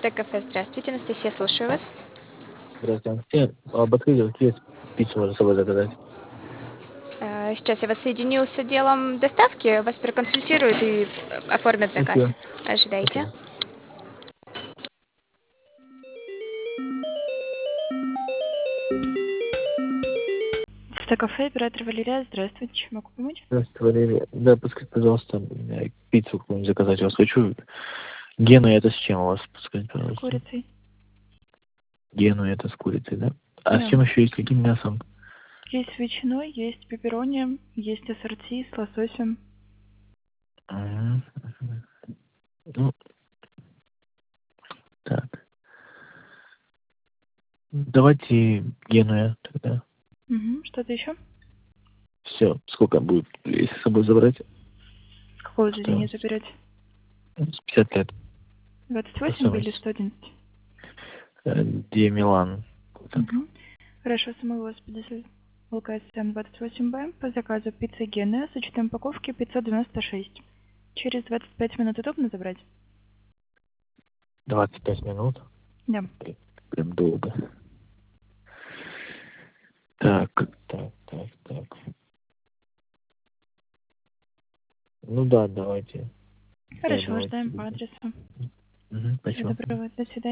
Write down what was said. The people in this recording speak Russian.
Т-кафе. Здравствуйте, Анастасия, слушаю вас. Здравствуйте, Анастасия. Подскажите, какие пиццу можно с собой заказать? Сейчас я вас соединю с отделом доставки, вас проконсультируют и оформят заказ. Спасибо. Ожидайте. Спасибо. Т-кафе, оператор Валерия. Здравствуйте, чем могу помочь? Здравствуйте, Валерия. Да, подскажите, пожалуйста, пиццу какую-нибудь заказать у вас хочу. Гену это с чем у вас? Подскажите, С пожалуйста. курицей. Гену это с курицей, да? А с Да. чем еще есть? Каким мясом? Есть с ветчиной, есть пепперони, есть ассорти с лососем. Мгм. Ну, так. Давайте Генуя тогда. Угу. Что-то еще? Все. Сколько будет, если с собой забрать? Какое заведение Стоимость. заберете? С 50 лет. 28 или Стоимость. 111? Ди Милан. Так. Угу. Хорошо, самый вас 50 ЛКСМ 28Б. По заказу пицца Генуя с учетом упаковки 596. Через 25 минут удобно забрать? 25 минут. Да. Прям долго. Так. Ну да, давайте. Да, Хорошо, давайте. ждаем по адресу. Мгм, Всего спасибо. доброго, до свидания.